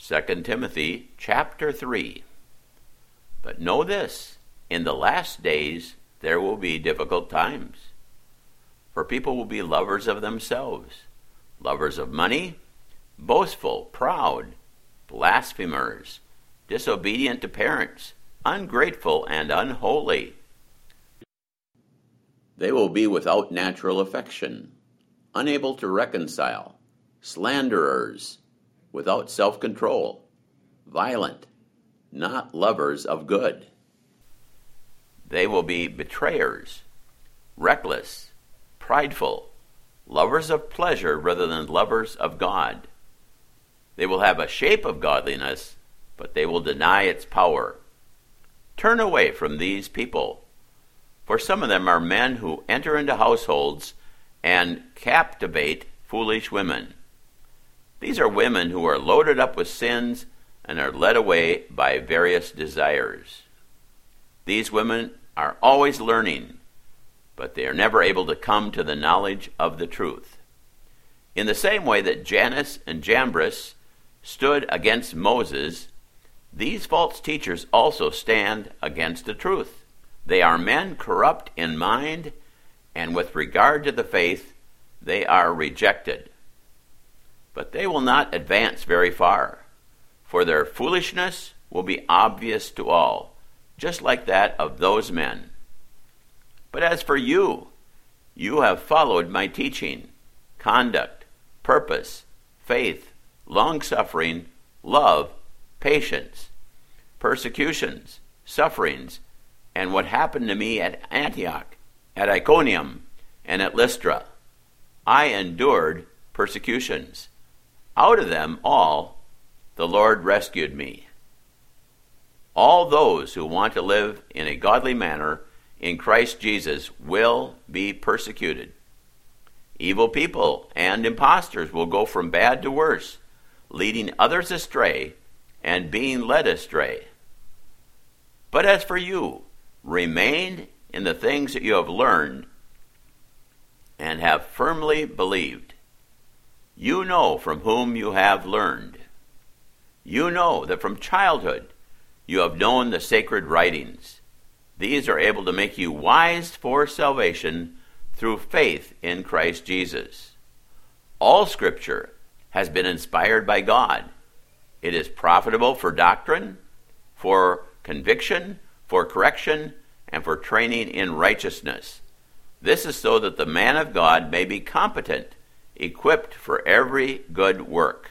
2 Timothy chapter 3. But know this, in the last days there will be difficult times. For people will be lovers of themselves, lovers of money, boastful, proud, blasphemers, disobedient to parents, ungrateful and unholy. They will be without natural affection, unable to reconcile, slanderers, without self-control, violent, not lovers of good. They will be betrayers, reckless, prideful, lovers of pleasure rather than lovers of God. They will have a shape of godliness, but they will deny its power. Turn away from these people, for some of them are men who enter into households and captivate foolish women. These are women who are loaded up with sins and are led away by various desires. These women are always learning, but they are never able to come to the knowledge of the truth. In the same way that Jannes and Jambres stood against Moses, these false teachers also stand against the truth. They are men corrupt in mind, and with regard to the faith, they are rejected. But they will not advance very far, for their foolishness will be obvious to all, just like that of those men. But as for you, you have followed my teaching, conduct, purpose, faith, long-suffering, love, patience, persecutions, sufferings, and what happened to me at Antioch, at Iconium, and at Lystra. I endured persecutions. Out of them all, the Lord rescued me. All those who want to live in a godly manner in Christ Jesus will be persecuted. Evil people and impostors will go from bad to worse, leading others astray and being led astray. But as for you, remain in the things that you have learned and have firmly believed. You know from whom you have learned. You know that from childhood you have known the sacred writings. These are able to make you wise for salvation through faith in Christ Jesus. All Scripture has been inspired by God. It is profitable for doctrine, for conviction, for correction, and for training in righteousness. This is so that the man of God may be competent, equipped for every good work.